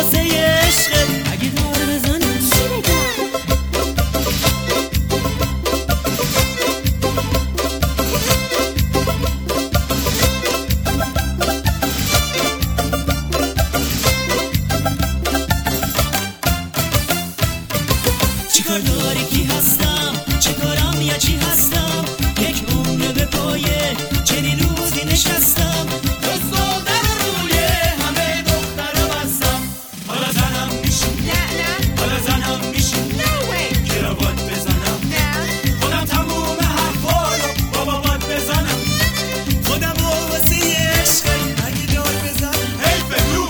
واسه عشقت اگه دار بزنم چی بگم؟ چیکار داری کی هستم؟ چه کارم یا چی هستم؟ یک عمر به پایه چنین روزی نشستم دستادر روی همه دخترم هستم حالا زنم میشی حالا زنم میشی کراوات بزنم خودم تموم حرفا رو بابا باد بزنم خودم رو واسه عشقت اگه دار بزنم هی فلو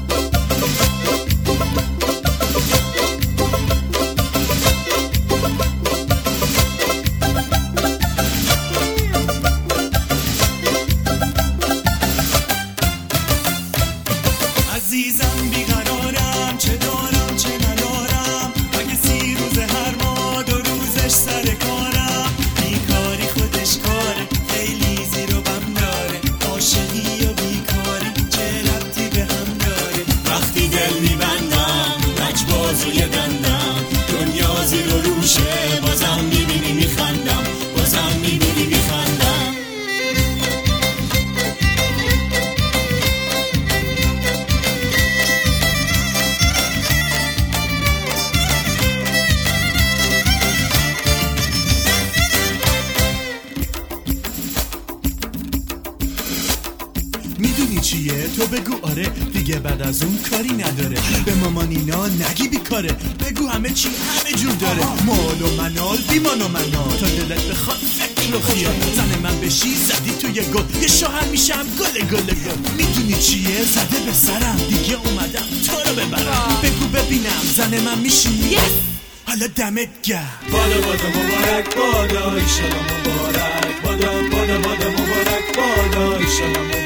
عزیزم بیقرارم چه دارم چه ندارم اگه 30 روز هر ماه 2 روزش سر کارم بیکاری خودش کاره خیلی زیر و بم داره عاشقی و بیکاری چه ربطی به هم داره وقتی دل میبندم لجبازوی دندم دنیا زیر و روشه بازم میبینی میخندم بازم میبینی میخندم میدونی چیه؟ تو بگو آره دیگه بعد از اون کاری نداره به مامان اینا نگی بیکاره بگو همه چی همه جور داره مال و منال بیمان و منال تا دلت بخواد فکر و خیال زن من بشی زدی توی گل یه شوهر میشم گل میدونی چیه؟ زده به سرم دیگه اومدم تو رو ببرم بگو ببینم زن من میشی؟ حالا دمت گرم بادا مبارک بادا ایشالا مبارک بادا مبارک بادا ایشالا